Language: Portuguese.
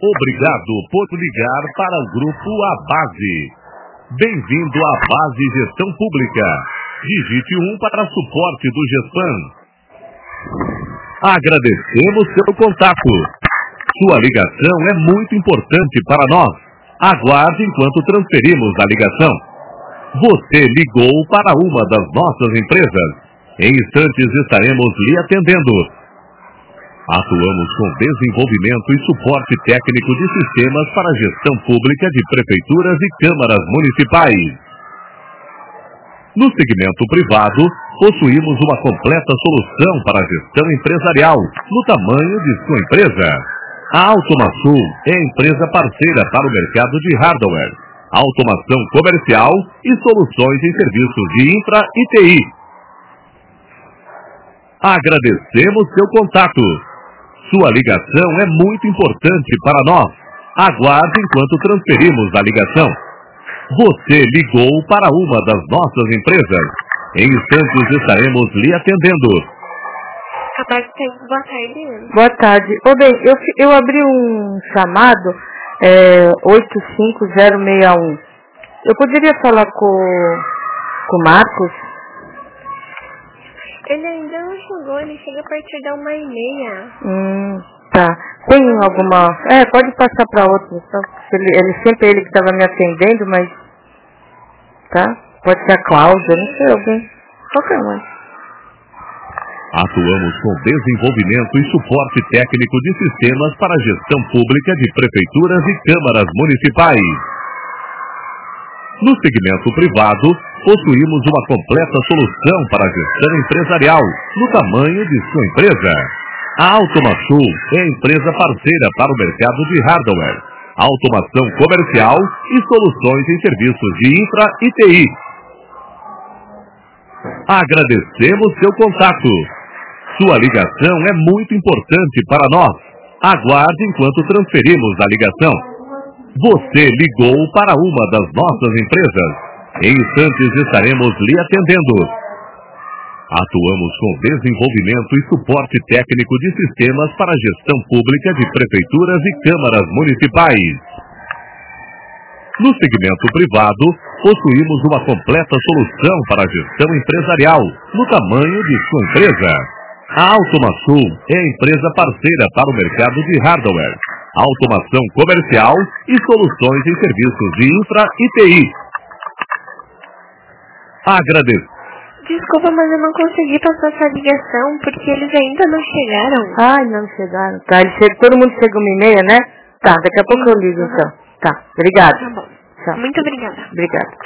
Obrigado por ligar para o Grupo A Base. Bem-vindo à Base Gestão Pública. Digite 1 para suporte do GESPAM. Agradecemos seu contato. Sua ligação é muito importante para nós. Aguarde enquanto transferimos a ligação. Você ligou para uma das nossas empresas. Em instantes estaremos lhe atendendo. Atuamos com desenvolvimento e suporte técnico de sistemas para a gestão pública de prefeituras e câmaras municipais. No segmento privado, possuímos uma completa solução para a gestão empresarial, no tamanho de sua empresa. A Automasul é a empresa parceira para o mercado de hardware, automação comercial e soluções em serviços de infra e TI. Agradecemos seu contato. Sua ligação é muito importante para nós. Aguarde enquanto transferimos a ligação. Você ligou para uma das nossas empresas. Em instantes estaremos lhe atendendo. Boa tarde. Boa tarde. Ô, bem, eu abri um chamado 85061. Eu poderia falar com o Marcos? Ele ainda não chegou, ele chega a partir da 1h30. Tá. Tem alguma... pode passar para outro. Ele sempre é ele que estava me atendendo, mas... Tá? Pode ser a Cláudia, não sei, alguém. Qualquer um. Atuamos com desenvolvimento e suporte técnico de sistemas para a gestão pública de prefeituras e câmaras municipais. No segmento privado, possuímos uma completa solução para a gestão empresarial, no tamanho de sua empresa. A Automasul é a empresa parceira para o mercado de hardware, automação comercial e soluções em serviços de infra e TI. Agradecemos seu contato. Sua ligação é muito importante para nós. Aguarde enquanto transferimos a ligação. Você ligou para uma das nossas empresas. Em instantes estaremos lhe atendendo. Atuamos com desenvolvimento e suporte técnico de sistemas para a gestão pública de prefeituras e câmaras municipais. No segmento privado, possuímos uma completa solução para a gestão empresarial, no tamanho de sua empresa. A Automasul é a empresa parceira para o mercado de hardware, automação comercial e soluções em serviços de infra e TI. Agradeço. Desculpa, mas eu não consegui passar essa ligação, porque eles ainda não chegaram. Ai, não chegaram. Tá, todo mundo chega 1h30, né? Tá, daqui a pouco eu ligo então. Tá, obrigada. Tá bom. Tchau. Muito obrigada. Obrigada.